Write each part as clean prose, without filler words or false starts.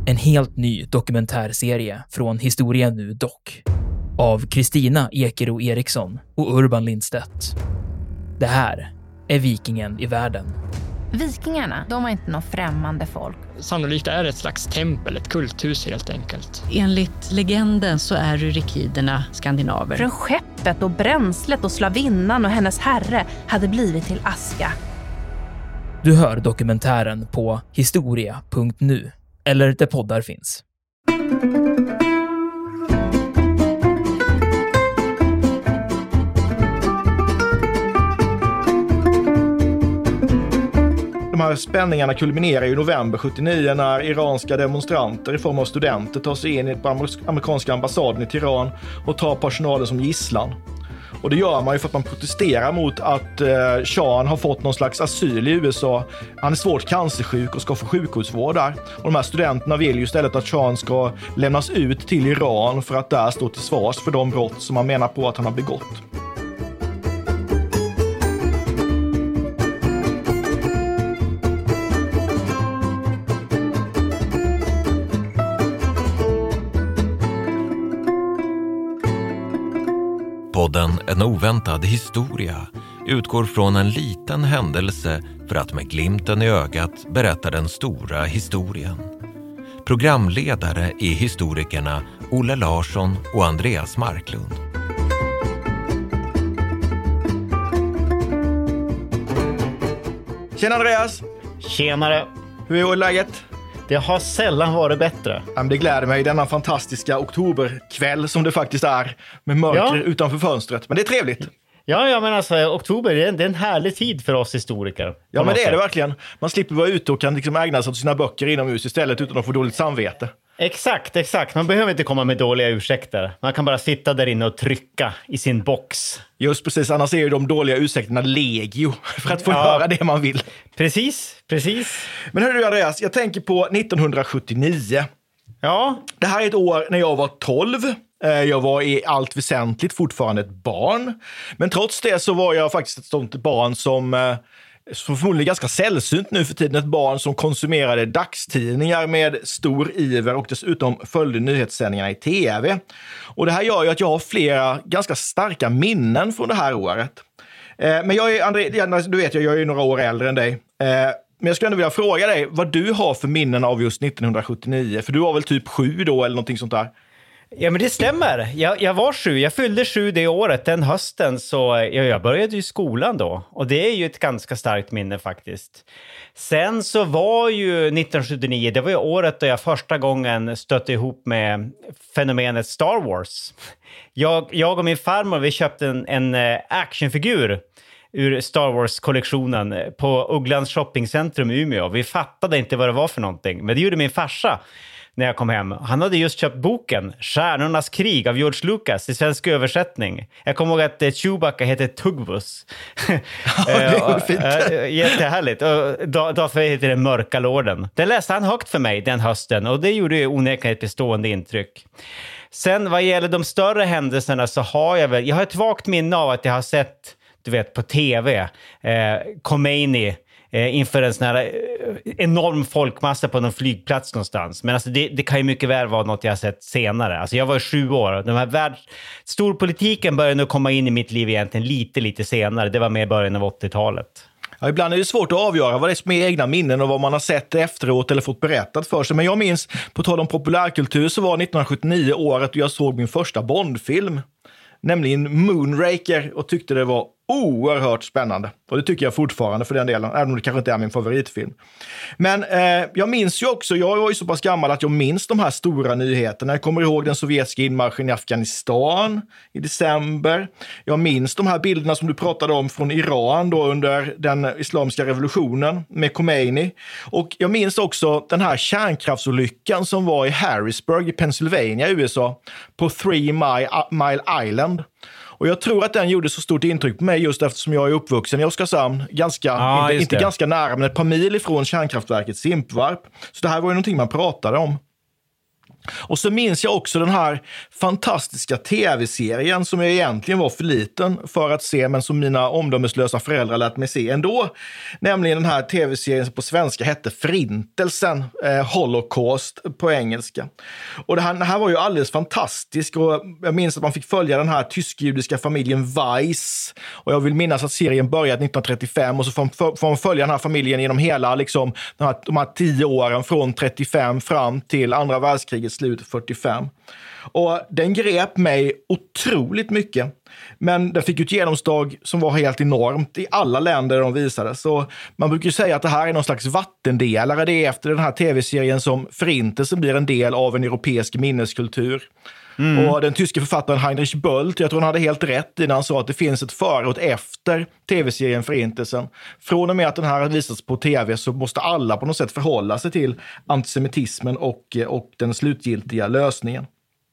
En helt ny dokumentärserie från Historia Nu Dock. Av Kristina Ekero Eriksson och Urban Lindstedt. Det här är Vikingen i världen. Vikingarna, de var inte någon främmande folk. Sannolikt är det ett slags tempel, ett kulthus helt enkelt. Enligt legenden så är rykiderna skandinaver. Från skeppet och bränslet och slavinnan och hennes herre hade blivit till aska. Du hör dokumentären på historia.nu eller där poddar finns. De här spänningarna kulminerar i november 79 när iranska demonstranter i form av studenter tar sig in på amerikanska ambassaden i Teheran och tar personalen som gisslan. Och det gör man ju för att man protesterar mot att Shahen har fått någon slags asyl i USA. Han är svårt cancersjuk och ska få sjukhusvård där. Och de här studenterna vill ju istället att Shahen ska lämnas ut till Iran för att där stå till svars för de brott som man menar på att han har begått. Podden En oväntad historia utgår från en liten händelse för att med glimten i ögat berätta den stora historien. Programledare är historikerna Olle Larsson och Andreas Marklund. Tjena Andreas! Tjenare! Hur är läget? Det har sällan varit bättre. Det gläder mig denna fantastiska oktoberkväll som det faktiskt är med mörker utanför fönstret. Men det är trevligt. Ja, men alltså oktober det är en härlig tid för oss historiker. Ja, men det är det verkligen. Man slipper vara ute och kan liksom ägna sig åt sina böcker inomhus istället utan att få dåligt samvete. Exakt. Man behöver inte komma med dåliga ursäkter. Man kan bara sitta där inne och trycka i sin box. Just precis, annars är ju de dåliga ursäkterna legio för att få göra det man vill. Precis. Men hörru du Andreas, jag tänker på 1979. Ja. Det här är ett år när jag var 12. Jag var i allt väsentligt fortfarande ett barn. Men trots det så var jag faktiskt ett sånt barn som förmodligen ganska sällsynt nu för tiden. Ett barn som konsumerade dagstidningar med stor iver och dessutom följde nyhetssändningarna i tv. Och det här gör ju att jag har flera ganska starka minnen från det här året. Men jag är, André, du vet jag är ju några år äldre än dig. Men jag skulle ändå vilja fråga dig vad du har för minnen av just 1979. För du var väl typ 7 då eller någonting sånt där? Ja, men det stämmer. Jag var 7. Jag fyllde 7 det året, den hösten. Så jag började ju skolan då. Och det är ju ett ganska starkt minne faktiskt. Sen så var ju 1979, det var ju året då jag första gången stötte ihop med fenomenet Star Wars. Jag och min farmor, vi köpte en actionfigur ur Star Wars-kollektionen på Ugglans shoppingcentrum i Umeå. Vi fattade inte vad det var för någonting, men det gjorde min farsa när jag kom hem. Han hade just köpt boken Stjärnornas krig av George Lucas i svensk översättning. Jag kommer ihåg att Chewbacca heter Tugbus. Ja, det var fint. Jättehärligt. Och därför heter det Mörka Lorden. Den läste han högt för mig den hösten och det gjorde ju onekligen ett bestående intryck. Sen vad gäller de större händelserna så har jag har ett vagt minne av att jag har sett, du vet, på tv Khomeini inför en sån här enorm folkmassa på någon flygplats någonstans. Men alltså det kan ju mycket väl vara något jag har sett senare. Alltså jag var 7 år. Den här storpolitiken började nog komma in i mitt liv egentligen lite senare. Det var med i början av 80-talet. Ja, ibland är det svårt att avgöra vad det är som är egna minnen och vad man har sett efteråt eller fått berättat för sig. Men jag minns, på tal om populärkultur, så var 1979 året och jag såg min första Bondfilm. Nämligen Moonraker, och tyckte det var oerhört spännande. Och det tycker jag fortfarande för den delen, även om det kanske inte är min favoritfilm. Men jag minns ju också, jag var ju så pass gammal att jag minns de här stora nyheterna. Jag kommer ihåg den sovjetiska inmarschen i Afghanistan i december. Jag minns de här bilderna som du pratade om från Iran då under den islamiska revolutionen med Khomeini. Och jag minns också den här kärnkraftsolyckan som var i Harrisburg i Pennsylvania i USA på 3 Mile Island. Och jag tror att den gjorde så stort intryck på mig just eftersom jag är uppvuxen i Oskarshamn, inte ganska nära, men ett par mil ifrån kärnkraftverket Simpvarp. Så det här var ju någonting man pratade om. Och så minns jag också den här fantastiska tv-serien som jag egentligen var för liten för att se, men som mina omdömeslösa föräldrar lät mig se ändå. Nämligen den här tv-serien som på svenska hette Förintelsen, Holocaust på engelska. Och den här var ju alldeles fantastisk, och jag minns att man fick följa den här tysk-judiska familjen Weiss. Och jag vill minnas att serien började 1935, och så får man följa den här familjen genom hela liksom, de här 10 åren från 35 fram till andra världskrigets slut 45. Och den grep mig otroligt mycket. Men den fick ju ett genomslag som var helt enormt i alla länder de visade. Så man brukar ju säga att det här är någon slags vattendelare. Det är efter den här tv-serien som Förintelsen blir en del av en europeisk minneskultur. Och den tyska författaren Heinrich Böll, jag tror han hade helt rätt när han sa att det finns ett före och efter tv-serien Förintelsen. Från och med att den här har visats på tv så måste alla på något sätt förhålla sig till antisemitismen och den slutgiltiga lösningen.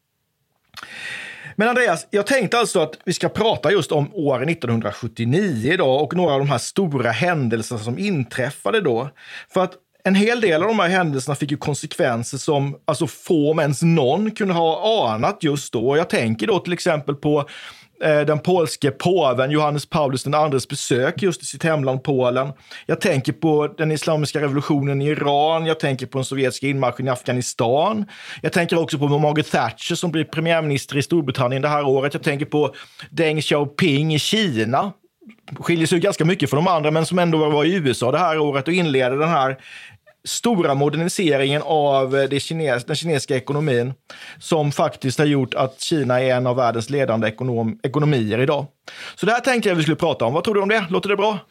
Men Andreas, jag tänkte alltså att vi ska prata just om åren 1979 idag och några av de här stora händelserna som inträffade då. För att en hel del av de här händelserna fick ju konsekvenser som alltså få om ens någon kunde ha anat just då. Jag tänker då till exempel på den polske påven Johannes Paulus II:s besök just i sitt hemland Polen. Jag tänker på den islamiska revolutionen i Iran. Jag tänker på den sovjetiska inmarschen i Afghanistan. Jag tänker också på Margaret Thatcher som blir premiärminister i Storbritannien det här året. Jag tänker på Deng Xiaoping i Kina. Skiljer sig ganska mycket från de andra, men som ändå var i USA det här året och inledde den här stora moderniseringen av den kinesiska ekonomin som faktiskt har gjort att Kina är en av världens ledande ekonomier idag. Så det här tänkte jag vi skulle prata om. Vad tror du om det? Låter det bra?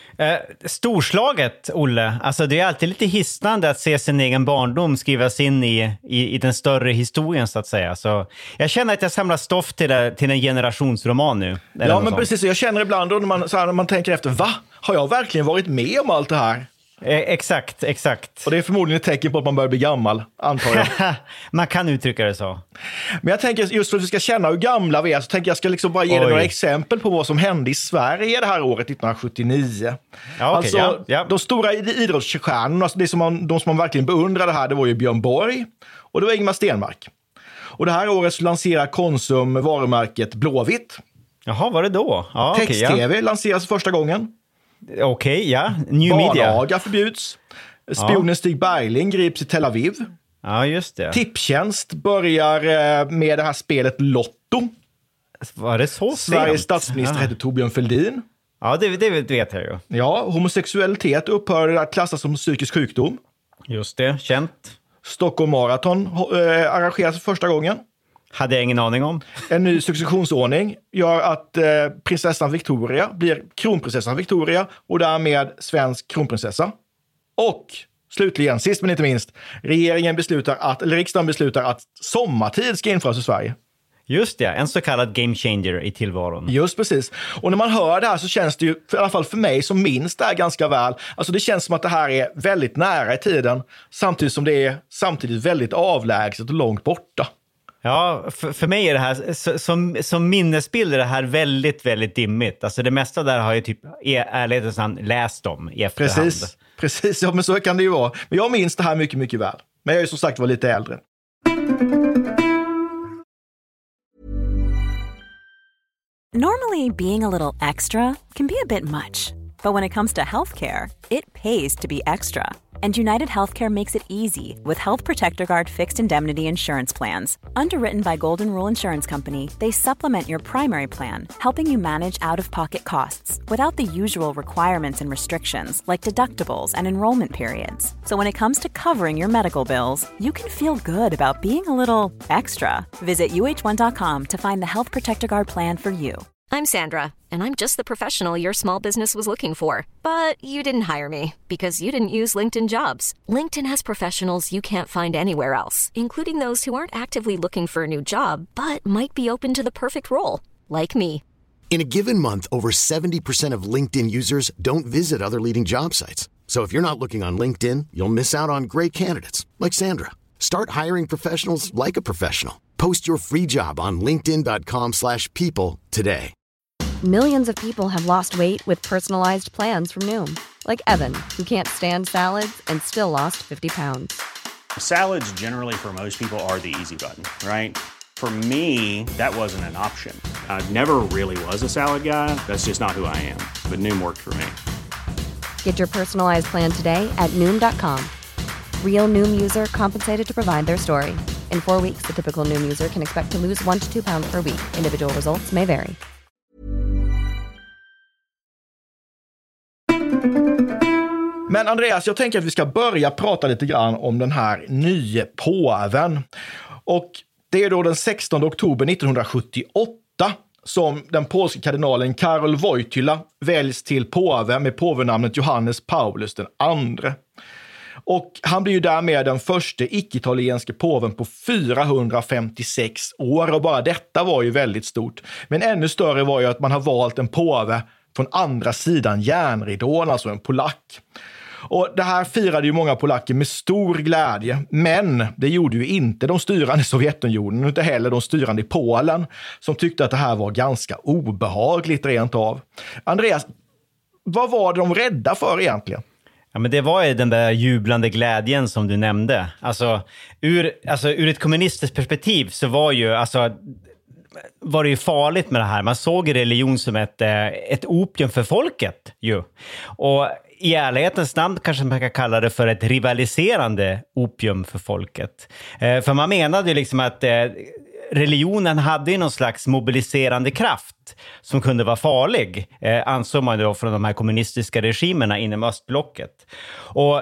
Storslaget, Olle. Alltså det är alltid lite hisnande att se sin egen barndom skrivas in i den större historien så att säga. Så jag känner att jag samlar stoff till en generationsroman nu. Ja, men precis. Jag känner ibland då när man tänker efter, har jag verkligen varit med om allt det här? Exakt. Och det är förmodligen ett tecken på att man börjar bli gammal, antar jag. Man kan uttrycka det så. Men jag tänker just för att vi ska känna hur gamla vi är så tänker jag ska liksom bara ge dig några exempel på vad som hände i Sverige det här året 1979. Ja, okay, alltså, de stora idrottsstjärnorna, de som man verkligen beundrade här, det var ju Björn Borg och det var Ingmar Stenmark. Och det här året så lanserar Konsum varumärket Blåvitt. Jaha, var det då? Ja, Text-tv lanseras första gången. Okej, ja. New media. Barnaga förbjuds. Spionen Stig Bergling grips i Tel Aviv. Ja, just det. Tipstjänst börjar med det här spelet Lotto. Var det så Sveriges statsminister heter Torbjörn Fälldin. Ja, det vet jag ju. Ja, homosexualitet upphör att klassas som psykisk sjukdom. Just det, känt. Stockholm Marathon arrangeras för första gången. Hade jag ingen aning om. En ny successionsordning gör att prinsessan Victoria blir kronprinsessan Victoria och därmed svensk kronprinsessa. Och slutligen, sist men inte minst, riksdagen beslutar att sommartid ska införas i Sverige. Just det, en så kallad game changer i tillvaron. Just precis. Och när man hör det här så känns det ju, i alla fall för mig som minns det här ganska väl, alltså det känns som att det här är väldigt nära i tiden, samtidigt som det är samtidigt väldigt avlägset och långt borta. Ja, för mig är det här, som minnesbild är det här väldigt, väldigt dimmigt. Alltså det mesta där har jag typ ärlighetens namn läst om i efterhand. Precis, ja, men så kan det ju vara. Men jag minns det här mycket, mycket väl. Men jag är ju som sagt var lite äldre. Normally, being a little extra can be a bit much. But when it comes to healthcare, it pays to be extra. And United Healthcare makes it easy with Health Protector Guard fixed indemnity insurance plans. Underwritten by Golden Rule Insurance Company, they supplement your primary plan, helping you manage out-of-pocket costs without the usual requirements and restrictions like deductibles and enrollment periods. So when it comes to covering your medical bills, you can feel good about being a little extra. Visit uh1.com to find the Health Protector Guard plan for you. I'm Sandra, and I'm just the professional your small business was looking for. But you didn't hire me because you didn't use LinkedIn Jobs. LinkedIn has professionals you can't find anywhere else, including those who aren't actively looking for a new job, but might be open to the perfect role, like me. In a given month, over 70% of LinkedIn users don't visit other leading job sites. So if you're not looking on LinkedIn, you'll miss out on great candidates, like Sandra. Start hiring professionals like a professional. Post your free job on linkedin.com/people today. Millions of people have lost weight with personalized plans from Noom. Like Evan, who can't stand salads and still lost 50 pounds. Salads generally for most people are the easy button, right? For me, that wasn't an option. I never really was a salad guy. That's just not who I am. But Noom worked for me. Get your personalized plan today at Noom.com. Real Noom user compensated to provide their story. In 4 weeks, the typical Noom user can expect to lose 1 to 2 pounds per week. Individual results may vary. Men Andreas, jag tänker att vi ska börja prata lite grann om den här nya påven. Och det är då den 16 oktober 1978 som den polska kardinalen Karol Wojtyla väljs till påve med påvenamnet Johannes Paulus den andre. Och han blir ju därmed den första icke-italienske påven på 456 år, och bara detta var ju väldigt stort. Men ännu större var ju att man har valt en påve från andra sidan järnridån, alltså en polack. Och det här firade ju många polacker med stor glädje, men det gjorde ju inte de styrande i Sovjetunionen, inte heller de styrande i Polen, som tyckte att det här var ganska obehagligt rent av. Andreas, vad var de rädda för egentligen? Ja, men det var ju den där jublande glädjen som du nämnde. Alltså ur ett kommunistiskt perspektiv så var det ju farligt med det här. Man såg religion som ett opium för folket ju. Och i ärlighetens namn kanske man kan kalla det för ett rivaliserande opium för folket. För man menade ju liksom att religionen hade ju någon slags mobiliserande kraft som kunde vara farlig, ansåg man då från de här kommunistiska regimerna inom östblocket. Och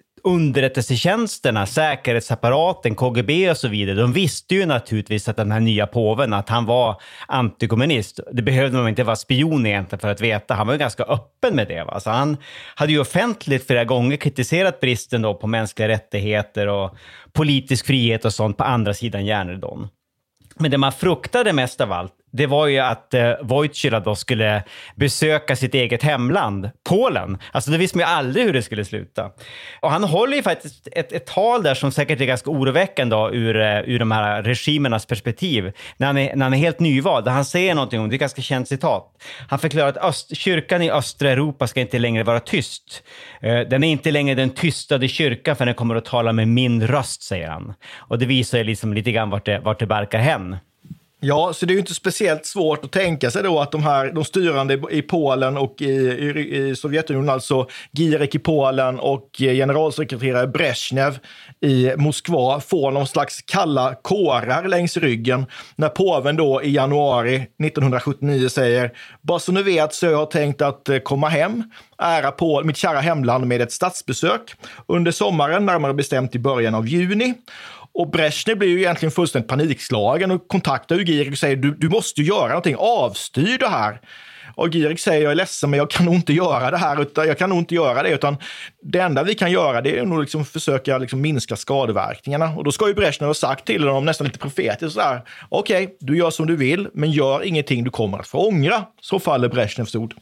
underrättelsetjänsterna, säkerhetsapparaten, KGB och så vidare, de visste ju naturligtvis att den här nya påven, att han var antikommunist. Det behövde man inte vara spion egentligen för att veta. Han var ju ganska öppen med det. Va? Så han hade ju offentligt flera gånger kritiserat bristen då på mänskliga rättigheter och politisk frihet och sånt på andra sidan järnridån. Men det man fruktade mest av allt, det var ju att Wojtyla då skulle besöka sitt eget hemland, Polen. Alltså det visste man ju aldrig hur det skulle sluta. Och han håller ju faktiskt ett tal där som säkert är ganska oroväckande då, ur de här regimernas perspektiv. När han är helt nyvald, där han säger någonting om, det är ganska känt citat. Han förklarar att kyrkan i östra Europa ska inte längre vara tyst. Den är inte längre den tystade kyrkan, för den kommer att tala med min röst, säger han. Och det visar ju liksom lite grann vart det barkar hen. Ja, så det är ju inte speciellt svårt att tänka sig då att de styrande i Polen och i Sovjetunionen, alltså Gierek i Polen och generalsekreterare Brezhnev i Moskva, får någon slags kalla kårar längs ryggen när påven då i januari 1979 säger: bara så ni vet så jag har tänkt att komma hem, ära mitt kära hemland med ett statsbesök under sommaren, närmare bestämt i början av juni. Och Brezhnev blir ju egentligen fullständigt panikslagen och kontaktar ju Gierek och säger du måste ju göra någonting, avstyr det här. Och Gierek säger: jag är ledsen men jag kan nog inte göra det här, utan det enda vi kan göra det är nog liksom försöka liksom minska skadeverkningarna. Och då ska ju Brezhnev ha sagt till honom nästan lite profetiskt sådär: okej, du gör som du vill men gör ingenting du kommer att få ångra. Så faller Brezhnevs ord.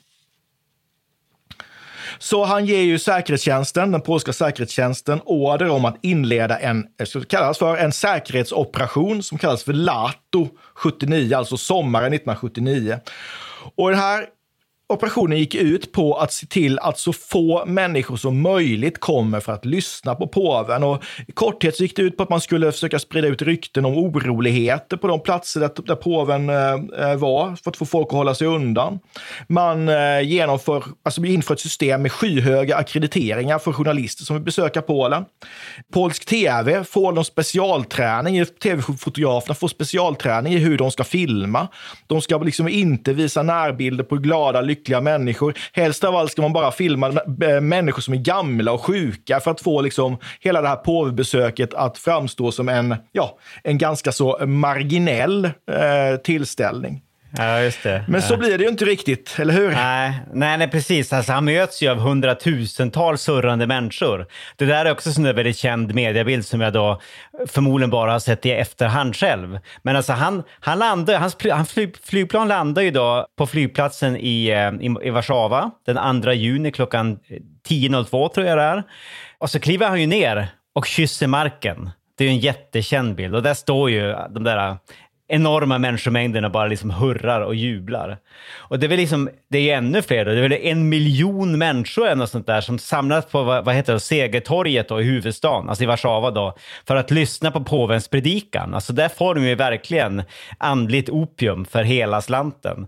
Så han ger ju den polska säkerhetstjänsten, order om att inleda en säkerhetsoperation som kallas för Lato 79, alltså sommaren 1979. Och den här operationen gick ut på att se till att så få människor som möjligt kommer för att lyssna på påven. Och i korthet så gick det ut på att man skulle försöka sprida ut rykten om oroligheter på de platser där påven var, för att få folk att hålla sig undan. Man inför ett system med skyhöga akkrediteringar för journalister som vill besöka Polen. Polsk tv får någon specialträning, tv-fotograferna får specialträning i hur de ska filma. De ska liksom inte visa närbilder på glada, lyckliga människor. Helst av allt ska man bara filma människor som är gamla och sjuka för att få liksom hela det här påvebesöket att framstå som en ganska så marginell tillställning. Ja, just det. Men så blir det ju inte riktigt, eller hur? Nej, precis. Alltså, han möts ju av hundratusentals surrande människor. Det där är också en väldigt känd mediebild som jag då förmodligen bara har sett i efterhand själv. Men alltså hans flygplan landar ju då på flygplatsen i Warszawa den 2 juni klockan 10.02 tror jag det är. Och så kliver han ju ner och kysser marken. Det är ju en jättekänd bild. Och där står ju de där enorma människomängderna bara liksom hurrar och jublar. Och det är väl liksom, det är ännu fler då. Det är väl 1 miljon människor eller något sånt där som samlas på, vad heter det, Segertorget då, i huvudstaden, alltså i Warszawa då, för att lyssna på påvens predikan. Alltså där får de ju verkligen andligt opium för hela slanten.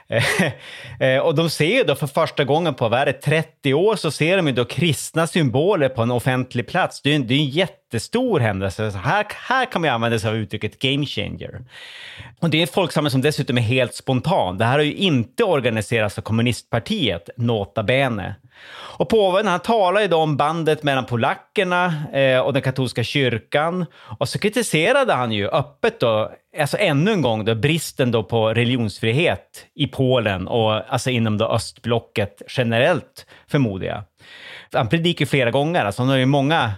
Och de ser ju då för första gången på 30 år så ser de ju då kristna symboler på en offentlig plats. Det är en jättestor händelse. Så här kan man använda sig av uttrycket game changer. Och det är ett folksamling som dessutom är helt spontan. Det här har ju inte organiserats av kommunistpartiet, nota bene. Och påven, han talar ju då om bandet mellan polackerna och den katolska kyrkan. Och så kritiserade han ju öppet då, alltså ännu en gång då, bristen då på religionsfrihet i Polen och alltså inom det östblocket generellt, förmodar jag. Han predikar flera gånger, alltså han har ju många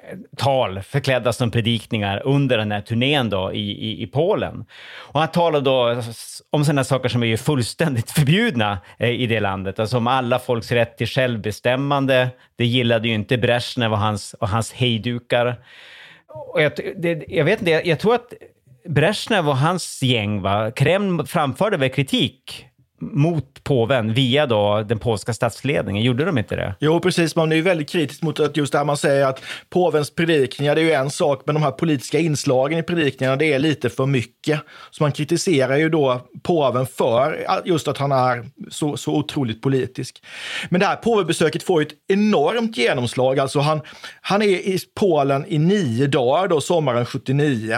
tal förklädda som predikningar under den här turnén då i Polen. Och han talar då om sådana saker som är ju fullständigt förbjudna i det landet, alltså om alla folks rätt till självbestämmande. Det gillade ju inte Brezhnev och hans hejdukar. Och jag vet inte, jag tror att Brezhnev och hans gäng, Kreml framförde väl kritik mot påven via då den polska statsledningen. Gjorde de inte det? Jo, precis. Man är ju väldigt kritisk mot att just det här man säger att påvens predikningar, det är ju en sak, men de här politiska inslagen i predikningarna, det är lite för mycket. Så man kritiserar ju då påven för just att han är så otroligt politisk. Men det här påvebesöket får ju ett enormt genomslag. Alltså han är i Polen i 9 dagar då, sommaren 79.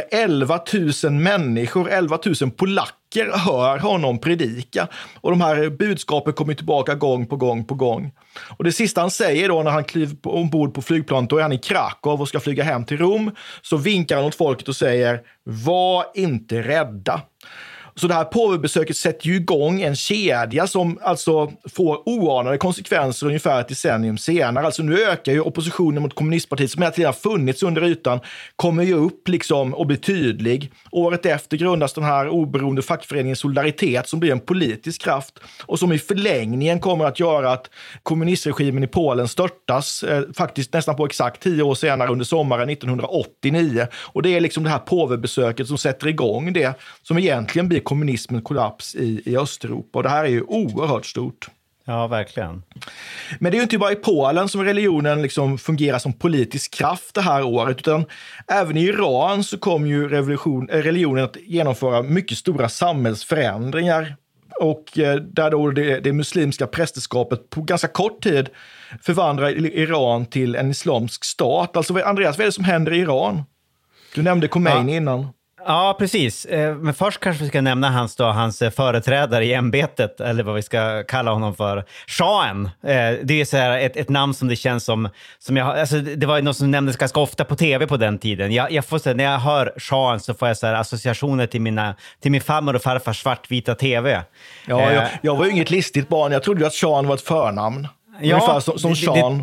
11 000 människor, 11 000 polacker hör honom predika. Och de här budskapen kommer tillbaka gång på gång. Och det sista han säger då när han kliver ombord på flygplanet, då är han i Krakow och ska flyga hem till Rom, så vinkar han åt folket och säger: var inte rädda. Så det här påvebesöket sätter ju igång en kedja som alltså får oanade konsekvenser ungefär ett decennium senare. Alltså nu ökar ju oppositionen mot kommunistpartiet, som hela tiden har funnits under ytan, kommer ju upp liksom och blir tydlig. Året efter grundas den här oberoende fackföreningen Solidaritet, som blir en politisk kraft och som i förlängningen kommer att göra att kommunistregimen i Polen störtas faktiskt nästan på exakt 10 år senare under sommaren 1989. Och det är liksom det här påvebesöket som sätter igång det som egentligen blir kommunismens kollaps i Östeuropa. Och det här är ju oerhört stort. Ja, verkligen. Men det är ju inte bara i Polen som religionen liksom fungerar som politisk kraft det här året, utan även i Iran så kom ju religionen att genomföra mycket stora samhällsförändringar. Och där då det muslimska prästerskapet på ganska kort tid förvandlar Iran till en islamsk stat. Alltså Andreas, vad är det som händer i Iran? Du nämnde Khomeini innan. Ja, precis. Men först kanske vi ska nämna hans företrädare i ämbetet, eller vad vi ska kalla honom för, shahen. Det är så här ett namn som det känns som jag, alltså det var något som nämndes ganska ofta på tv på den tiden. Jag får så här, när jag hör shahen så får jag så här associationer till min farmor och farfars svartvita tv. Ja, jag var ju inget listigt barn. Jag trodde ju att shahen var ett förnamn. Ja, som Sean.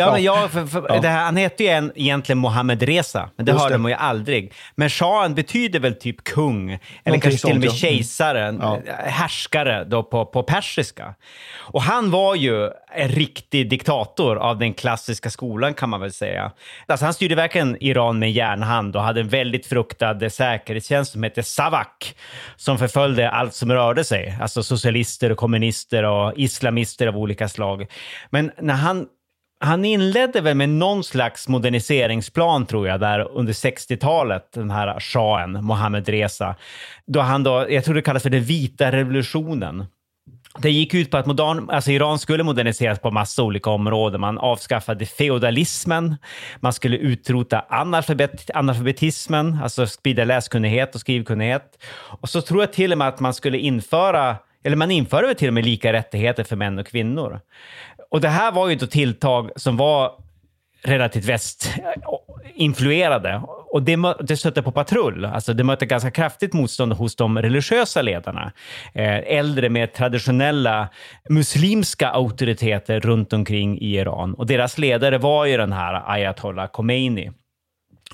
Han heter ju egentligen Mohammed Reza, men det hörde man ju aldrig. Men Shahen betyder väl typ kung, eller någonting kanske till och med kejsaren, härskare då på persiska. Och han var ju en riktig diktator av den klassiska skolan, kan man väl säga. Alltså han styrde verkligen Iran med järnhand och hade en väldigt fruktad säkerhetstjänst som hette Savak, som förföljde allt som rörde sig. Alltså socialister och kommunister och islamister av olika slag. Men när han inledde väl med någon slags moderniseringsplan, tror jag, där under 60-talet, den här shahen, Mohammed Reza. Då jag tror det kallas för den vita revolutionen. Det gick ut på att Iran skulle moderniseras på massa olika områden. Man avskaffade feodalismen, man skulle utrota analfabetismen, alltså sprida läskunnighet och skrivkunnighet. Och så tror jag till och med att man skulle man införde till och med lika rättigheter för män och kvinnor. Och det här var ju ett tilltag som var relativt västinfluerade. Och det stötte på patrull. Alltså det mötte ganska kraftigt motstånd hos de religiösa ledarna. Äldre med traditionella muslimska auktoriteter runt omkring i Iran. Och deras ledare var ju den här Ayatollah Khomeini.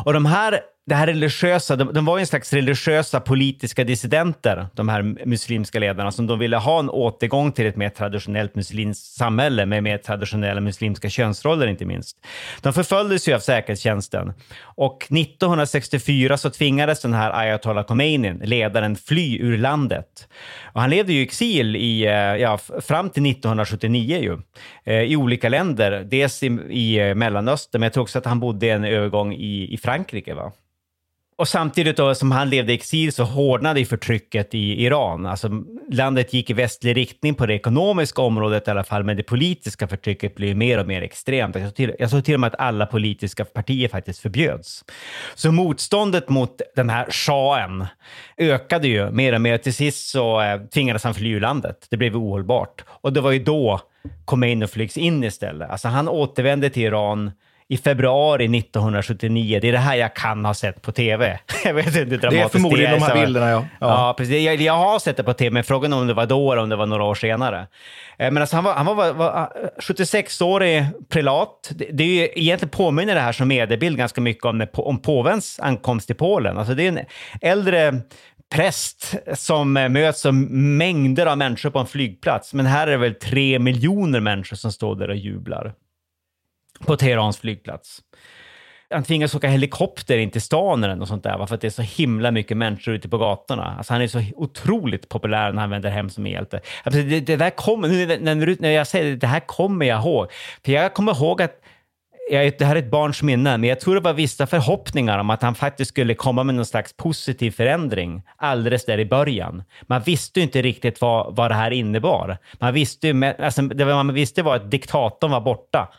Och det här religiösa, de var ju en slags religiösa politiska dissidenter, de här muslimska ledarna, som de ville ha en återgång till ett mer traditionellt muslimskt samhälle med mer traditionella muslimska könsroller inte minst. De förföljdes ju av säkerhetstjänsten och 1964 så tvingades den här Ayatollah Khomeini, ledaren, fly ur landet. Och han levde ju i exil fram till 1979 ju, i olika länder, dels i Mellanöstern, men jag tror också att han bodde en övergång i Frankrike, va? Och samtidigt då, som han levde i exil så hårdnade förtrycket i Iran. Alltså landet gick i västlig riktning på det ekonomiska området i alla fall, men det politiska förtrycket blev mer och mer extremt. Jag såg till och med att alla politiska partier faktiskt förbjöds. Så motståndet mot den här shahen ökade ju mer och mer. Till sist så tvingades han fly ur landet. Det blev ohållbart. Och det var ju då Khomeini flygs in istället. Alltså han återvände till Iran i februari 1979. Det är det här jag kan ha sett på tv. Jag vet inte hur dramatiskt det är. Förmodligen de här bilderna, ja, precis. Jag har sett det på tv, men frågan om det var då eller om det var några år senare. Men alltså han var 76-årig prelat. Det är ju egentligen påminner det här som mediebild ganska mycket om påvens ankomst till Polen. Alltså det är en äldre präst som möts av mängder av människor på en flygplats. Men här är det väl 3 miljoner människor som står där och jublar på Teherans flygplats. Han tvingas åka helikopter in till stan eller något sånt där, för att det är så himla mycket människor ute på gatorna. Alltså han är så otroligt populär när han vänder hem som hjälte. Alltså det där kommer, när jag säger det här kommer jag ihåg. För jag kommer ihåg att det här är ett barns minne, men jag tror det var vissa förhoppningar om att han faktiskt skulle komma med någon slags positiv förändring alldeles där i början. Man visste ju inte riktigt vad det här innebar. Man visste ju, alltså, det man visste var att diktatorn var borta.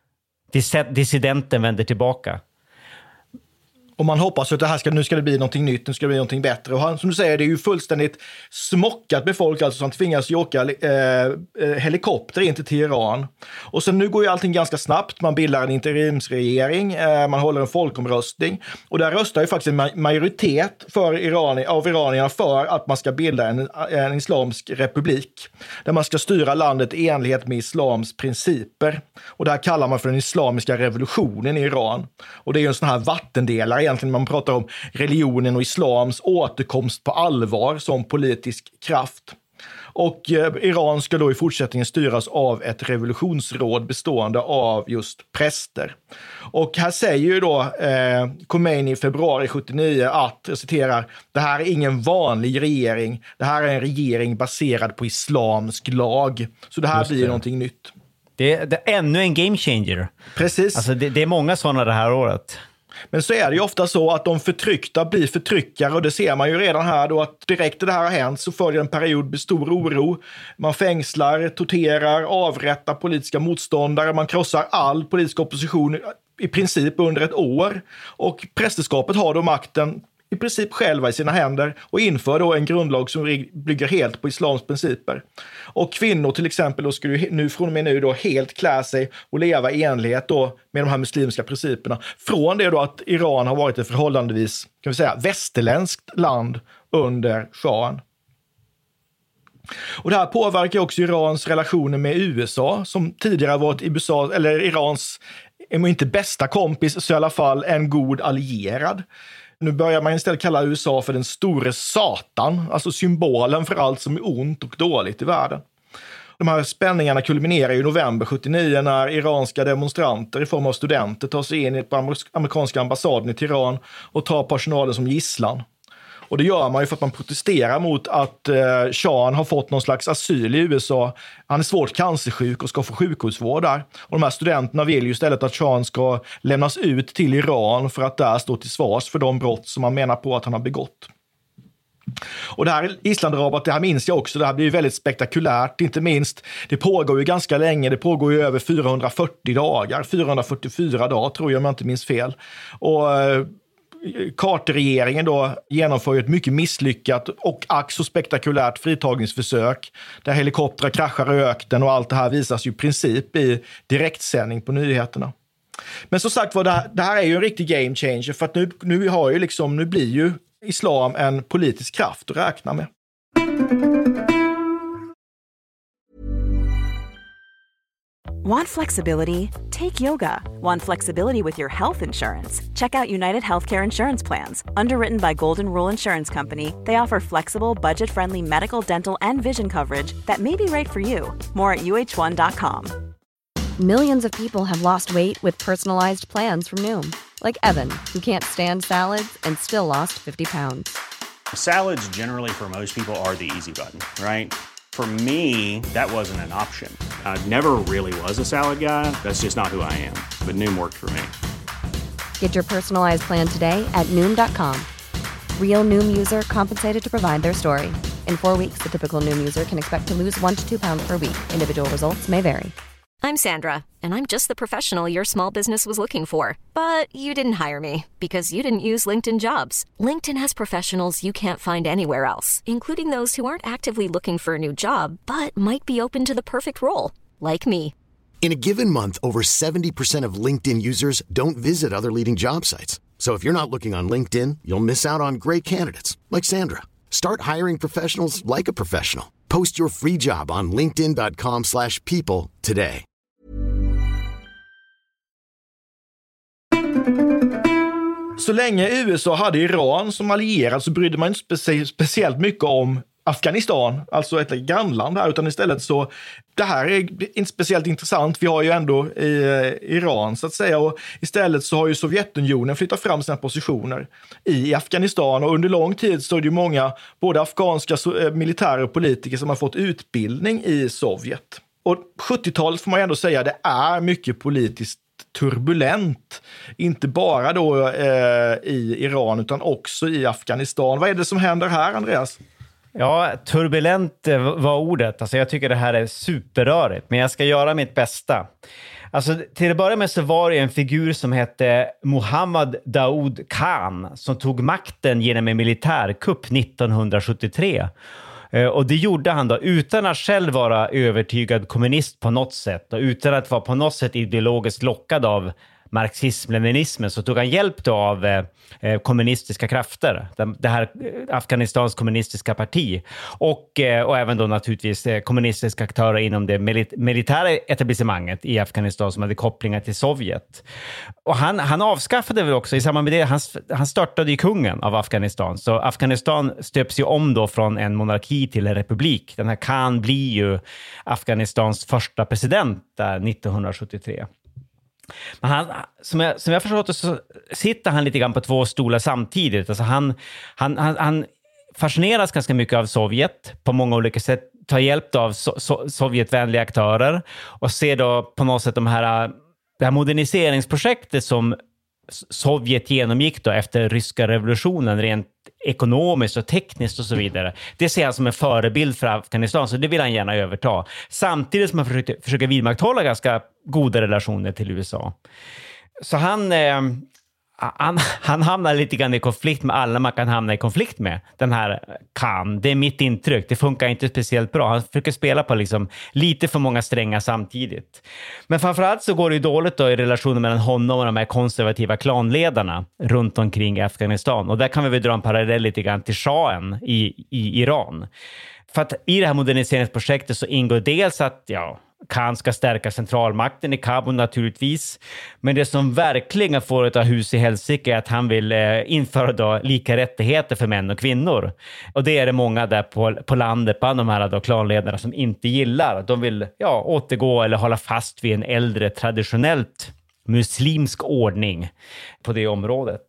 Dissidenten vänder tillbaka. Och man hoppas att det här nu ska det bli någonting nytt, nu ska det bli någonting bättre. Och han, som du säger, det är ju fullständigt smockat med folk alltså, som tvingas åka helikopter in till Teheran. Och sen nu går ju allting ganska snabbt. Man bildar en interimsregering, man håller en folkomröstning. Och där röstar ju faktiskt en majoritet av iranierna för att man ska bilda en islamsk republik. Där man ska styra landet i enlighet med islams principer. Och det här kallar man för den islamiska revolutionen i Iran. Och det är ju en sån här vattendelare egentligen. Man pratar om religionen och islams återkomst på allvar som politisk kraft. Och Iran ska då i fortsättningen styras av ett revolutionsråd bestående av just präster. Och här säger ju då Khomeini i februari 79 att, jag citerar, det här är ingen vanlig regering. Det här är en regering baserad på islamsk lag. Så det här blir någonting nytt. Det är ännu en game changer. Precis. Alltså det är många sådana det här året. Men så är det ju ofta så att de förtryckta blir förtryckare, och det ser man ju redan här då, att direkt när det här har hänt så följer en period med stor oro. Man fängslar, torterar, avrättar politiska motståndare, man krossar all politisk opposition i princip under ett år, och prästerskapet har då makten i princip själva i sina händer och inför då en grundlag som bygger helt på islams principer. Och kvinnor till exempel då skulle nu från och med nu då helt klä sig och leva i enlighet då med de här muslimska principerna. Från det då att Iran har varit ett förhållandevis, kan vi säga, västerländskt land under shahen. Och det här påverkar också Irans relationer med USA, som tidigare varit Irans, om inte bästa kompis, så i alla fall en god allierad. Nu börjar man istället kalla USA för den store satan, alltså symbolen för allt som är ont och dåligt i världen. De här spänningarna kulminerar i november 79 när iranska demonstranter i form av studenter tar sig in på amerikanska ambassaden i Teheran och tar personalen som gisslan. Och det gör man ju för att man protesterar mot att shahen har fått någon slags asyl i USA. Han är svårt cancersjuk och ska få sjukhusvård där. Och de här studenterna vill ju istället att shahen ska lämnas ut till Iran för att där stå till svars för de brott som man menar på att han har begått. Och det här Islandrabat, det här minns jag också, det här blir ju väldigt spektakulärt, inte minst, det pågår ju ganska länge, det pågår ju över 440 dagar, 444 dagar tror jag om jag inte minns fel. Och Carter-regeringen då genomför ju ett mycket misslyckat och ack så spektakulärt fritagningsförsök där helikoptrar kraschar i öknen, och allt det här visas ju i princip i direktsändning på nyheterna. Men som sagt var, det här är ju en riktig game changer, för att nu blir ju islam en politisk kraft att räkna med. Want flexibility? Take yoga. Want flexibility with your health insurance? Check out United Healthcare Insurance Plans. Underwritten by Golden Rule Insurance Company, they offer flexible, budget-friendly medical, dental, and vision coverage that may be right for you. More at uh1.com. Millions of people have lost weight with personalized plans from Noom. Like Evan, who can't stand salads and still lost 50 pounds. Salads generally for most people are the easy button, right? For me, that wasn't an option. I never really was a salad guy. That's just not who I am. But Noom worked for me. Get your personalized plan today at Noom.com. Real Noom user compensated to provide their story. In 4 weeks, the typical Noom user can expect to lose 1 to 2 pounds per week. Individual results may vary. I'm Sandra, and I'm just the professional your small business was looking for. But you didn't hire me because you didn't use LinkedIn Jobs. LinkedIn has professionals you can't find anywhere else, including those who aren't actively looking for a new job, but might be open to the perfect role, like me. In a given month, over 70% of LinkedIn users don't visit other leading job sites. So if you're not looking on LinkedIn, you'll miss out on great candidates like Sandra. Start hiring professionals like a professional. Post your free job on linkedin.com/people today. Så länge USA hade Iran som allierad så brydde man inte speciellt mycket om Afghanistan, alltså ett grannland här, utan istället så, det här är inte speciellt intressant. Vi har ju ändå Iran så att säga, och istället så har ju Sovjetunionen flyttat fram sina positioner i Afghanistan, och under lång tid så är det ju många, både afghanska militärer och politiker som har fått utbildning i Sovjet. Och 70-talet får man ändå säga, det är mycket politiskt turbulent, inte bara då i Iran utan också i Afghanistan. Vad är det som händer här, Andreas? Ja, turbulent var ordet. Alltså jag tycker det här är superrörigt, men jag ska göra mitt bästa. Alltså till att börja med så var det en figur som hette Mohammad Daoud Khan som tog makten genom en militärkupp 1973. Och det gjorde han då utan att själv vara övertygad kommunist på något sätt och utan att vara på något sätt ideologiskt lockad av marxism-leninismen, så tog han hjälp då av kommunistiska krafter, det här Afghanistans kommunistiska parti och även då naturligtvis kommunistiska aktörer inom det militära etablissemanget i Afghanistan som hade kopplingar till Sovjet. Och han avskaffade väl också i samband med det, han störtade ju kungen av Afghanistan, så Afghanistan stöps ju om då från en monarki till en republik. Den här Khan blir ju Afghanistans första president där 1973. Men han, som jag förstått det, så sitter han lite grann på två stolar samtidigt. Alltså han fascineras ganska mycket av Sovjet på många olika sätt, tar hjälp av sovjetvänliga aktörer och ser då på något sätt det här moderniseringsprojektet som Sovjet genomgick då efter ryska revolutionen rent ekonomiskt och tekniskt och så vidare. Det ser han som en förebild för Afghanistan, så det vill han gärna överta. Samtidigt som han försöker vidmakthålla ganska goda relationer till USA. Så han hamnar lite grann i konflikt med alla man kan hamna i konflikt med. Den här Khan, det är mitt intryck. Det funkar inte speciellt bra. Han försöker spela på liksom lite för många strängar samtidigt. Men framförallt så går det ju dåligt då i relationen mellan honom och de här konservativa klanledarna runt omkring Afghanistan. Och där kan vi väl dra en parallell lite grann till shahen i Iran. För att i det här moderniseringsprojektet så ingår dels att Khan ska stärka centralmakten i Kabul naturligtvis. Men det som verkligen får ett hus i helsike är att han vill införa då lika rättigheter för män och kvinnor. Och det är det många där på landet, bland de här då klanledarna som inte gillar. De vill återgå eller hålla fast vid en äldre traditionellt muslimsk ordning på det området.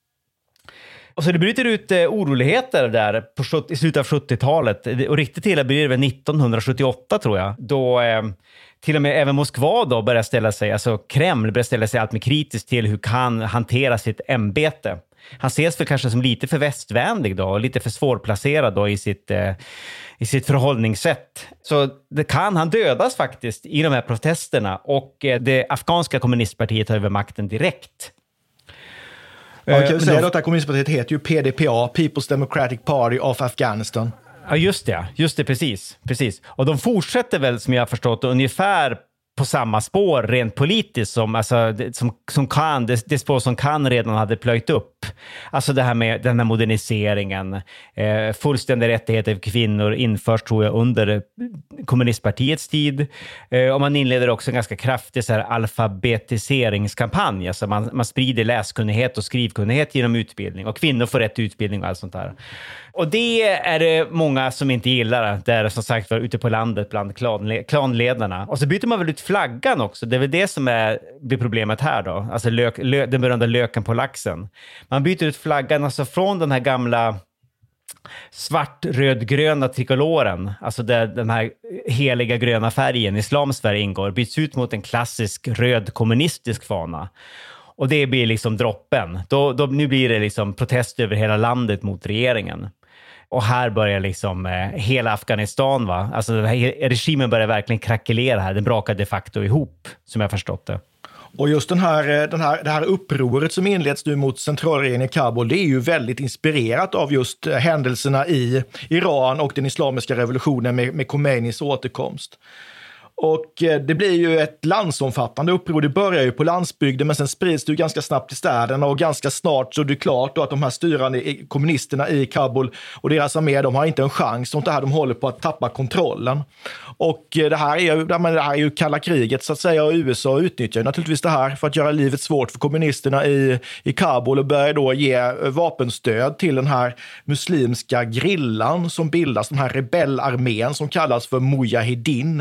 Och så det bryter ut oroligheter där i slutet av 70-talet. Och riktigt illa blir det väl 1978 tror jag. Då till och med även Moskva då börjar ställa sig, alltså Kreml börjar ställa sig allt mer kritiskt till hur kan hantera sitt ämbete. Han ses för kanske som lite för västvänlig då och lite för svårplacerad då i sitt förhållningssätt. Så han dödas faktiskt i de här protesterna och det afghanska kommunistpartiet tar över makten direkt. Jag kan säga att det här kommunistpartiet heter ju PDPA, People's Democratic Party of Afghanistan. Ja, just det, precis. Och de fortsätter väl, som jag har förstått, ungefär på samma spår rent politiskt som Khan, det spår som Khan redan hade plöjt upp. Alltså det här med den här moderniseringen, fullständiga rättigheter för kvinnor införs tror jag under kommunistpartiets tid. Och man inleder också en ganska kraftig så här alfabetiseringskampanj. Alltså man sprider läskunnighet och skrivkunnighet genom utbildning. Och kvinnor får rätt utbildning och allt sånt där. Och det är det många som inte gillar. Det är som sagt var ute på landet bland klanledarna. Och så byter man väl ut flaggan också. Det är väl det som blir problemet här då. Alltså den berömda löken på laxen. Man byter ut flaggan alltså från den här gamla svart-röd-gröna trikoloren, alltså där den här heliga gröna färgen i Islamsverige ingår, byts ut mot en klassisk röd kommunistisk fana. Och det blir liksom droppen. Nu blir det liksom protest över hela landet mot regeringen. Och här börjar liksom hela Afghanistan, va? Alltså den här regimen börjar verkligen krackelera här. Den brakar de facto ihop, som jag förstått det. Och just det här upproret som inleds nu mot centralregeringen i Kabul, det är ju väldigt inspirerat av just händelserna i Iran och den islamiska revolutionen med Khomeinis återkomst. Och det blir ju ett landsomfattande uppror. Det börjar ju på landsbygden men sen sprids det ju ganska snabbt i städerna och ganska snart så är det klart då att de här styrande kommunisterna i Kabul och deras armé, de har inte en chans. Sånt här, de håller på att tappa kontrollen. Och det här är ju kalla kriget så att säga, och USA utnyttjar naturligtvis det här för att göra livet svårt för kommunisterna i Kabul och börjar då ge vapenstöd till den här muslimska grillan som bildas, den här rebellarmén som kallas för Mujahedin.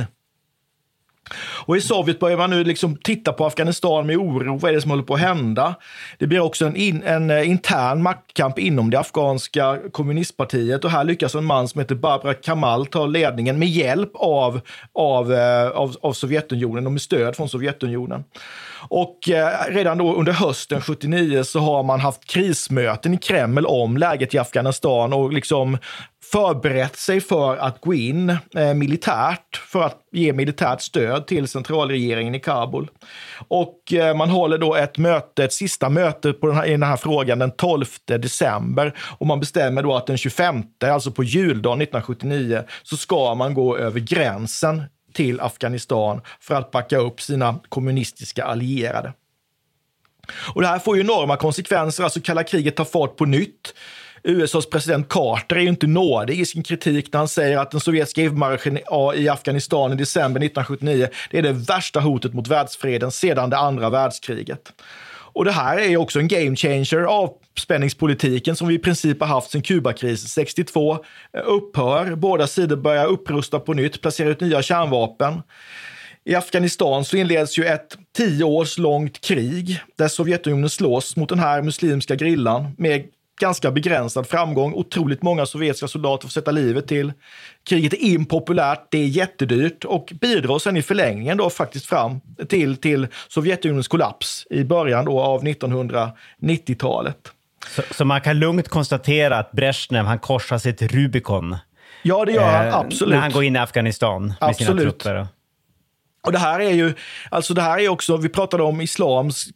Och i Sovjet börjar man nu liksom titta på Afghanistan med oro. Vad är det som håller på att hända? Det blir också en intern maktkamp inom det afghanska kommunistpartiet. Och här lyckas en man som heter Barbara Kamal ta ledningen med hjälp av Sovjetunionen och med stöd från Sovjetunionen. Och redan då under hösten 79 så har man haft krismöten i Kreml om läget i Afghanistan och liksom förberett sig för att gå in militärt för att ge militärt stöd till centralregeringen i Kabul. Och man håller då ett sista möte i den här frågan den 12 december och man bestämmer då att den 25, alltså på juldagen 1979, så ska man gå över gränsen till Afghanistan för att backa upp sina kommunistiska allierade. Och det här får ju enorma konsekvenser, alltså kalla kriget tar fart på nytt. USAs president Carter är ju inte nådig i sin kritik när han säger att den sovjetiska inmarschen i Afghanistan i december 1979 det är det värsta hotet mot världsfreden sedan det andra världskriget. Och det här är ju också en game changer av spänningspolitiken som vi i princip har haft sedan Kubakrisen 62 upphör. Båda sidor börjar upprusta på nytt, placera ut nya kärnvapen. I Afghanistan så inleds ju ett 10 års långt krig där Sovjetunionen slåss mot den här muslimska grillan med ganska begränsad framgång. Otroligt många sovjetiska soldater får sätta livet till. Kriget är impopulärt, det är jättedyrt och bidrar sen i förlängningen då faktiskt fram till Sovjetunionens kollaps i början då av 1990-talet. Så man kan lugnt konstatera att Brezhnev, han korsar sitt Rubicon. Ja, det gör han, absolut. När han går in i Afghanistan med sina trupper. Och det här är också, vi pratade om islams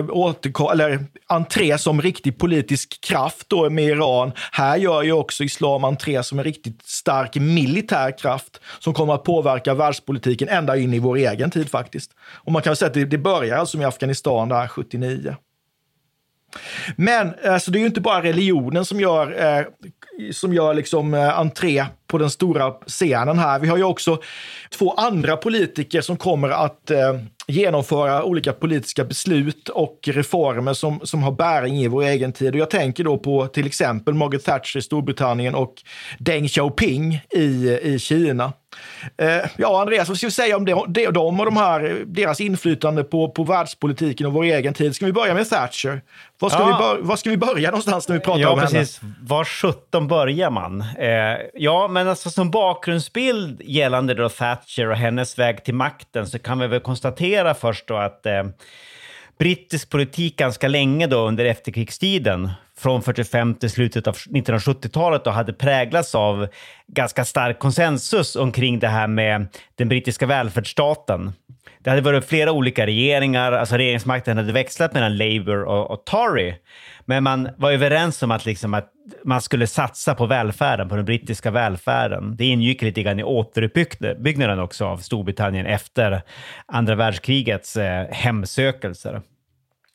entré som riktig politisk kraft då med Iran. Här gör ju också islam entré som en riktigt stark militär kraft som kommer att påverka världspolitiken ända in i vår egen tid faktiskt. Och man kan väl säga att det börjar alltså med Afghanistan där 79. Men alltså, det är ju inte bara religionen som gör liksom entré på den stora scenen här. Vi har ju också 2 andra politiker som kommer att genomföra olika politiska beslut och reformer som har bäring i vår egen tid. Och jag tänker då på till exempel Margaret Thatcher i Storbritannien och Deng Xiaoping i Kina. Ja, Andreas, vad ska vi säga om dem och deras inflytande på världspolitiken och vår egen tid? Ska vi börja med Thatcher? Var ska vi börja någonstans när vi pratar om henne? Ja, precis. Var 17 börjar man? Ja, men alltså som bakgrundsbild gällande då Thatcher och hennes väg till makten så kan vi väl konstatera först då att brittisk politik ganska länge då under efterkrigstiden från 45 till slutet av 1970-talet då hade präglats av ganska stark konsensus omkring det här med den brittiska välfärdsstaten. Det hade varit flera olika regeringar, alltså regeringsmakten hade växlat mellan Labour och Tory. Men man var överens om att man skulle satsa på välfärden, på den brittiska välfärden. Det ingick lite grann i återuppbyggnaden också av Storbritannien efter andra världskrigets hemsökelser.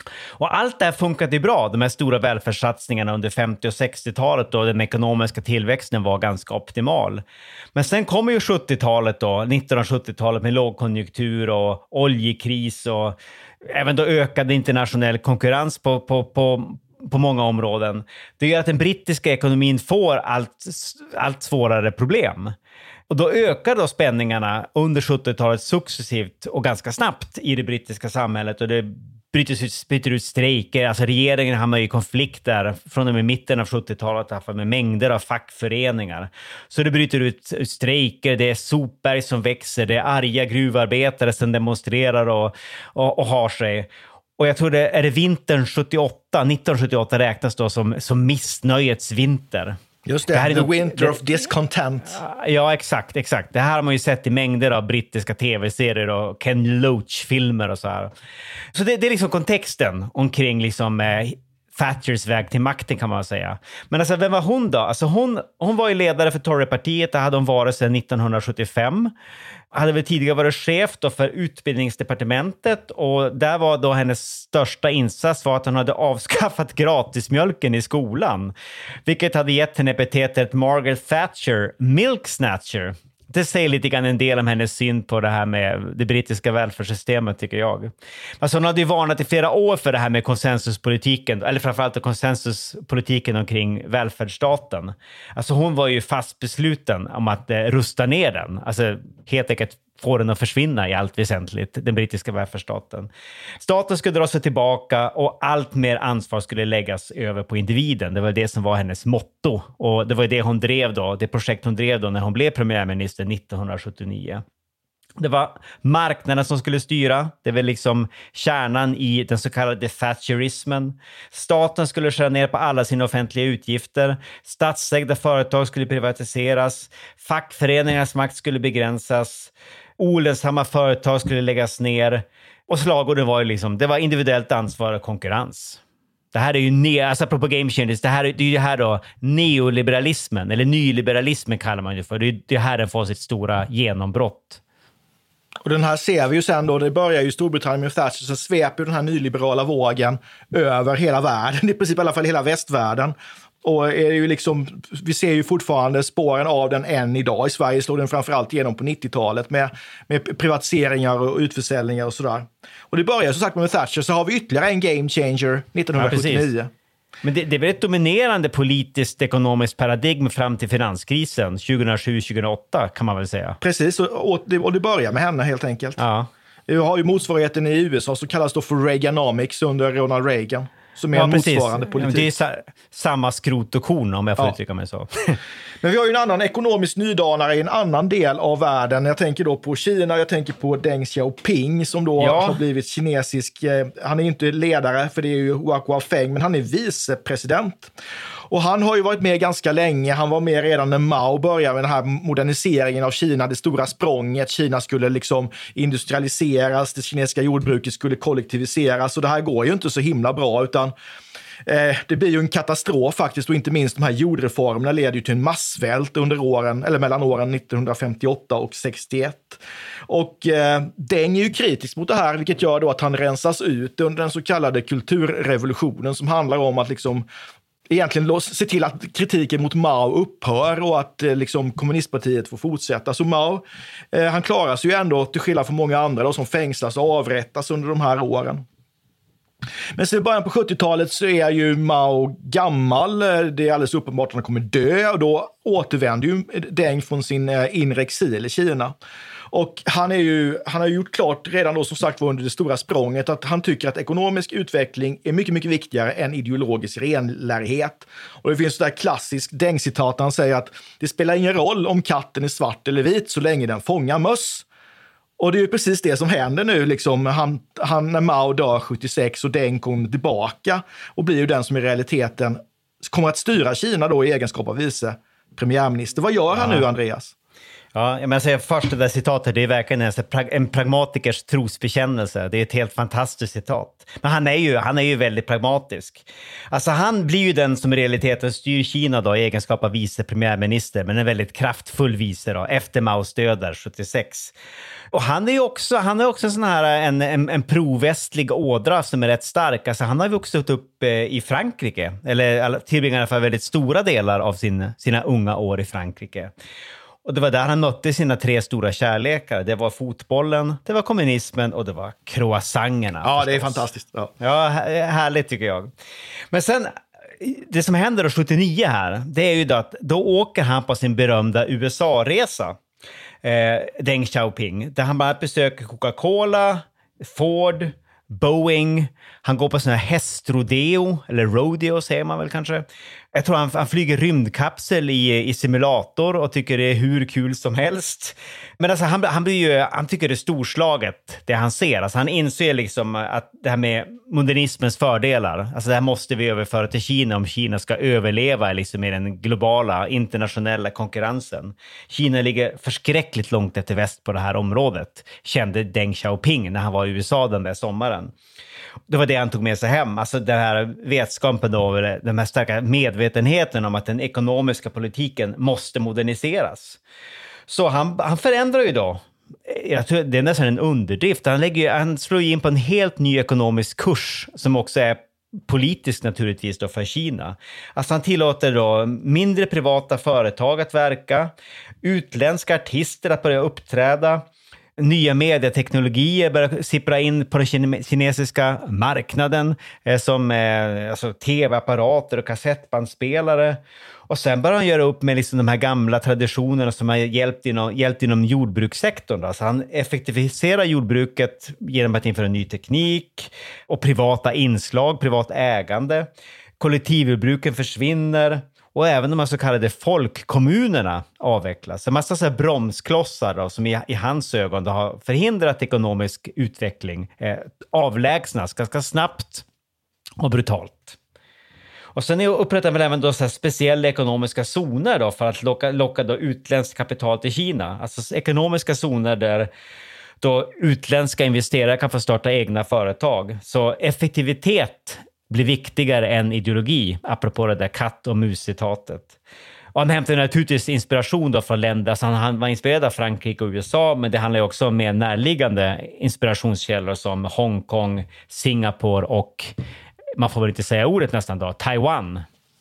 Och allt det här funkade bra, de här stora välfärdssatsningarna under 50- och 60-talet då den ekonomiska tillväxten var ganska optimal. Men sen kommer ju 70-talet då, 1970-talet med lågkonjunktur och oljekris och även då ökad internationell konkurrens på många områden. Det gör att den brittiska ekonomin får allt svårare problem. Och då ökar då spänningarna under 70-talet successivt och ganska snabbt i det brittiska samhället och det bryter ut strejker. Alltså regeringen hamnar i konflikter från och med mitten av 70-talet med mängder av fackföreningar. Så det bryter ut strejker, det är sopberg som växer, det är arga gruvarbetare som demonstrerar och har sig. Och jag tror det är vintern 1978 räknas då som missnöjets vinter. Just det, the winter of discontent. Ja, exakt. Det här har man ju sett i mängder av brittiska tv-serier och Ken Loach-filmer och så här. Så det är liksom kontexten omkring liksom Thatchers väg till makten kan man säga. Men alltså, vem var hon då? Alltså hon var ju ledare för Torypartiet, det hade hon varit sedan 1975. Hade väl tidigare varit chef då för utbildningsdepartementet och där var då hennes största insats var att hon hade avskaffat gratismjölken i skolan. Vilket hade gett henne epitetet Margaret Thatcher, Milk Snatcher. Det säger lite grann en del om hennes syn på det här med det brittiska välfärdssystemet tycker jag. Alltså hon hade ju varnat i flera år för det här med konsensuspolitiken, eller framförallt konsensuspolitiken omkring välfärdsstaten. Alltså hon var ju fast besluten om att rusta ner den. Alltså helt enkelt få den att försvinna i allt väsentligt, den brittiska välfärdsstaten. Staten skulle dra sig tillbaka och allt mer ansvar skulle läggas över på individen. Det var det som var hennes motto och det var det hon drev då, det projekt hon drev då när hon blev premiärminister 1979. Det var marknaden som skulle styra. Det var liksom kärnan i den så kallade Thatcherismen. Staten skulle skära ner på alla sina offentliga utgifter. Statsägda företag skulle privatiseras. Fackföreningarnas makt skulle begränsas. Olönsamma företag skulle läggas ner. Och slagorden var ju liksom, det var individuellt ansvar och konkurrens. Det här är ju, alltså apropå Game Changers, det är ju det här då neoliberalismen, eller nyliberalismen kallar man det för. Det är det här den får sitt stora genombrott. Och den här ser vi ju sen då, det börjar ju i Storbritannien med Thatcher, så sveper den här nyliberala vågen över hela världen, i princip i alla fall hela västvärlden. Och är ju liksom, vi ser ju fortfarande spåren av den än idag. I Sverige slår den framförallt igenom på 90-talet med privatiseringar och utförsäljningar och sådär. Och det börjar som sagt med Thatcher, så har vi ytterligare en game changer 1979. Ja, men det är väl ett dominerande politiskt ekonomiskt paradigm fram till finanskrisen 2007-2008 kan man väl säga. Precis, och det börjar med henne helt enkelt. Ja. Vi har ju motsvarigheten i USA som kallas då för Reaganomics under Ronald Reagan. Som är en motsvarande politik. Det är samma skrot och korn om jag får uttrycka mig så. Men vi har ju en annan ekonomisk nydanare i en annan del av världen. Jag tänker då på Kina, jag tänker på Deng Xiaoping som då har blivit kinesisk. Han är inte ledare för det är ju Hua Guofeng, men han är vicepresident. Och han har ju varit med ganska länge. Han var med redan när Mao började med den här moderniseringen av Kina, det stora språnget. Kina skulle liksom industrialiseras, det kinesiska jordbruket skulle kollektiviseras. Och det här går ju inte så himla bra, utan det blir ju en katastrof faktiskt. Och inte minst de här jordreformerna leder ju till en massvält under åren, eller mellan åren 1958 och 61. Och Deng är ju kritisk mot det här, vilket gör då att han rensas ut under den så kallade kulturrevolutionen, som handlar om att liksom egentligen se till att kritiken mot Mao upphör och att liksom kommunistpartiet får fortsätta. Så Mao, han klarar sig ju ändå till skillnad från många andra då, som fängslas och avrättas under de här åren. Men sen i början på 70-talet så är ju Mao gammal. Det är alldeles uppenbart att han kommer dö och då återvänder ju Deng från sin inre exil i Kina. Och han har gjort klart redan då som sagt under det stora språnget att han tycker att ekonomisk utveckling är mycket, mycket viktigare än ideologisk renlärighet. Och det finns så där klassiskt Deng-citat, han säger att det spelar ingen roll om katten är svart eller vit så länge den fångar möss. Och det är ju precis det som händer nu. Liksom. Han när Mao dör 76 och Deng kommer tillbaka och blir ju den som i realiteten kommer att styra Kina då i egenskap av vice premiärminister. Vad gör han nu, Andreas? Ja, men jag säger först det där citatet, det är verkligen en pragmatikers trosbekännelse. Det är ett helt fantastiskt citat. Men han är ju väldigt pragmatisk. Alltså han blir ju den som i realiteten styr Kina då i egenskap av vice premiärminister, men en väldigt kraftfull vice då, efter Maos död där 76. Och han är också en sån här en provästlig ådra som är rätt stark. Alltså han har ju vuxit upp i Frankrike, eller tillbringar i alla fall väldigt stora delar av sina unga år i Frankrike. Och det var där han mötte sina 3 stora kärlekar. Det var fotbollen, det var kommunismen och det var croissangerna. Ja, det är fantastiskt. Ja, härligt tycker jag. Men sen, det som händer då 79 här, det är ju då att då åker han på sin berömda USA-resa. Deng Xiaoping, där han bara besöker Coca-Cola, Ford, Boeing. Han går på sån här hästrodeo, eller rodeo säger man väl kanske. Jag tror han flyger rymdkapsel i simulator och tycker det är hur kul som helst. Men alltså han tycker det är storslaget det han ser. Alltså han inser liksom att det här med modernismens fördelar, alltså det här måste vi överföra till Kina om Kina ska överleva liksom i den globala internationella konkurrensen. Kina ligger förskräckligt långt efter väst på det här området, kände Deng Xiaoping när han var i USA den där sommaren. Det var det han tog med sig hem. Alltså den här vetskapen då, den här starka medvetenheten om att den ekonomiska politiken måste moderniseras. Så han förändrar ju då. Jag tror det är nästan en underdrift. Han slår in på en helt ny ekonomisk kurs som också är politiskt naturligtvis då för Kina. Alltså han tillåter då mindre privata företag att verka, utländska artister att börja uppträda, nya medieteknologier börjar sippra in på den kinesiska marknaden som alltså tv-apparater och kassettbandspelare. Och sen börjar han göra upp med liksom de här gamla traditionerna som har hjälpt inom jordbrukssektorn. Alltså han effektiviserar jordbruket genom att införa ny teknik och privata inslag, privat ägande. Kollektivjordbruken försvinner. Och även de här så kallade folkkommunerna avvecklas. En massa så här bromsklossar då, som i hans ögon då har förhindrat ekonomisk utveckling avlägsnas ganska snabbt och brutalt. Och sen upprättar man även då så här speciella ekonomiska zoner då för att locka då utländskt kapital till Kina. Alltså ekonomiska zoner där då utländska investerare kan få starta egna företag. Så effektivitet blir viktigare än ideologi, apropå det där katt- och mus-citatet. Och han hämtade naturligtvis inspiration då från länder, så han var inspirerad av Frankrike och USA, men det handlar ju också om mer närliggande inspirationskällor som Hongkong, Singapore och, man får väl inte säga ordet nästan då, Taiwan.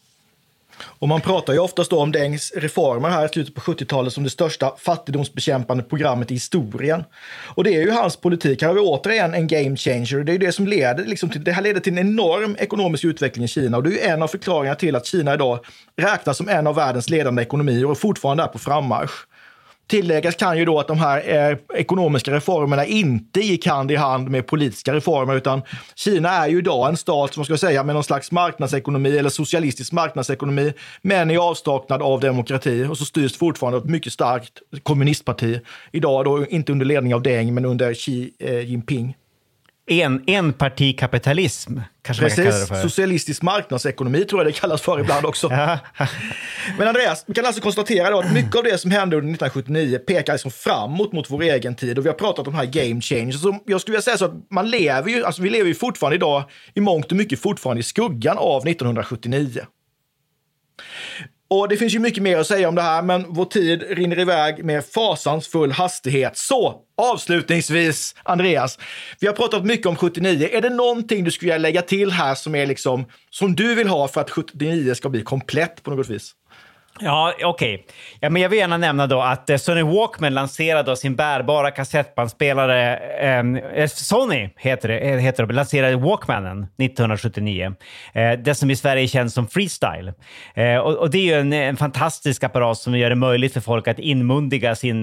Och man pratar ju oftast då om Dengs reformer här i slutet på 70-talet som det största fattigdomsbekämpande programmet i historien. Och det är ju hans politik. Här har vi återigen en game changer. Det är ju det som leder liksom till, det här leder till en enorm ekonomisk utveckling i Kina. Och det är ju en av förklaringarna till att Kina idag räknas som en av världens ledande ekonomier och fortfarande är på frammarsch. Tilläggas kan ju då att de här ekonomiska reformerna inte gick hand i hand med politiska reformer, utan Kina är ju idag en stat som ska säga med någon slags marknadsekonomi eller socialistisk marknadsekonomi, men i avsaknad av demokrati, och så styrs fortfarande ett mycket starkt kommunistparti idag då inte under ledning av Deng men under Xi Jinping. Enpartikapitalism kanske man kan kalla det för. Socialistisk marknadsekonomi tror jag det kallas för ibland också. Men Andreas, vi kan alltså konstatera då att mycket av det som hände under 1979 pekar liksom framåt mot vår egen tid, och vi har pratat om de här game changers. Så jag skulle vilja säga så att vi lever ju fortfarande idag i mångt och mycket fortfarande i skuggan av 1979. Och det finns ju mycket mer att säga om det här, men vår tid rinner iväg med fasansfull hastighet. Så, avslutningsvis, Andreas, vi har pratat mycket om 79. Är det någonting du skulle lägga till här som är liksom, som du vill ha för att 79 ska bli komplett på något vis? Ja, okej. Ja, men jag vill gärna nämna då att Sony Walkman lanserade sin bärbara kassettbandspelare. Sony heter det, lanserade Walkmanen 1979. Det som i Sverige känns som Freestyle. Och det är ju en fantastisk apparat som gör det möjligt för folk att inmundiga sin,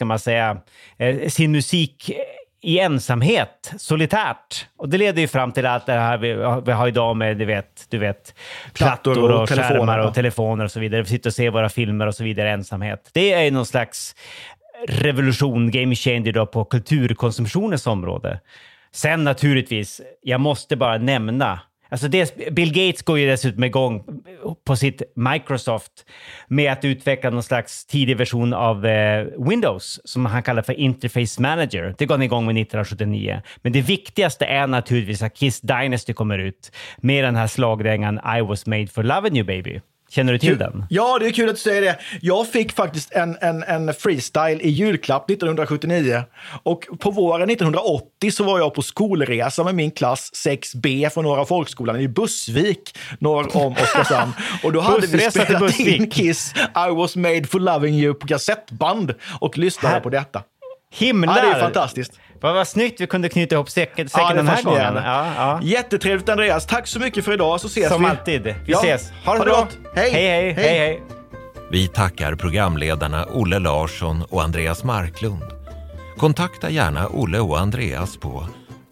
sin musik i ensamhet, solitärt. Och det leder ju fram till allt det här vi har idag med, du vet plattor och skärmar och telefoner och så vidare. Vi sitter och ser våra filmer och så vidare, ensamhet. Det är någon slags revolution, game changer då på kulturkonsumtionens område. Sen naturligtvis, jag måste bara nämna, Alltså Bill Gates går ju dessutom igång på sitt Microsoft med att utveckla någon slags tidig version av Windows som han kallar för Interface Manager. Det går han igång med 1979. Men det viktigaste är naturligtvis att Kiss Dynasty kommer ut med den här slagdängan I was made for loving you baby. Känner du till den? Ja, det är kul att du säger det. Jag fick faktiskt en freestyle i julklapp 1979. Och på våren 1980 så var jag på skolresa med min klass 6B från Norra Folkskolan i Bussvik, norr om Oskarshamn. Och då hade vi spelat in Kiss I was made for loving you på kassettband och lyssnade på detta. Himlar! Ja, det är fantastiskt. Vad snyggt vi kunde knyta ihop säcken den här gången. Ja. Jättetrevligt, Andreas. Tack så mycket för idag, så ses vi. Som alltid. Vi ses. Ha det bra. Hej. Vi tackar programledarna Olle Larsson och Andreas Marklund. Kontakta gärna Olle och Andreas på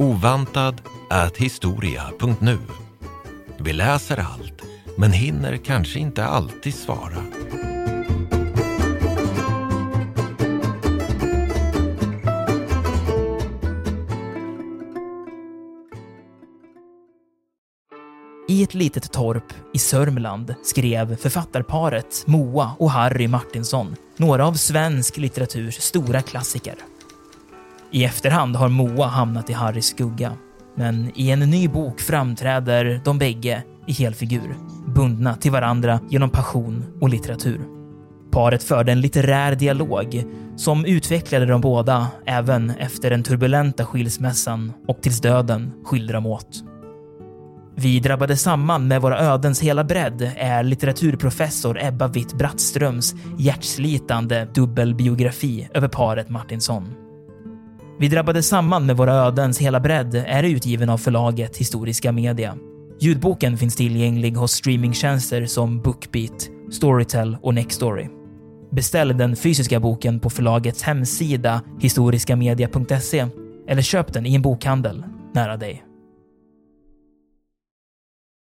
ovantad@historia.nu. Vi läser allt, men hinner kanske inte alltid svara. I ett litet torp i Sörmland skrev författarparet Moa och Harry Martinsson några av svensk litteraturs stora klassiker. I efterhand har Moa hamnat i Harrys skugga, men i en ny bok framträder de bägge i helfigur, bundna till varandra genom passion och litteratur. Paret förde en litterär dialog som utvecklade de båda även efter den turbulenta skilsmässan och tills döden skilde dem åt. Vi drabbade samman med våra ödens hela bredd är litteraturprofessor Ebba Witt-Brattströms hjärtslitande dubbelbiografi över paret Martinsson. Vi drabbade samman med våra ödens hela bredd är utgiven av förlaget Historiska Media. Ljudboken finns tillgänglig hos streamingtjänster som Bookbeat, Storytel och Nextory. Beställ den fysiska boken på förlagets hemsida historiskamedia.se eller köp den i en bokhandel nära dig.